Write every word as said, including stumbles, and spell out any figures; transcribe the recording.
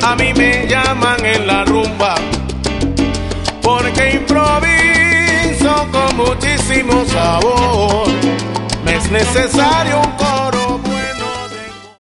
A mí me llaman en la rumba porque improviso con muchísimo sabor. Me es necesario un coro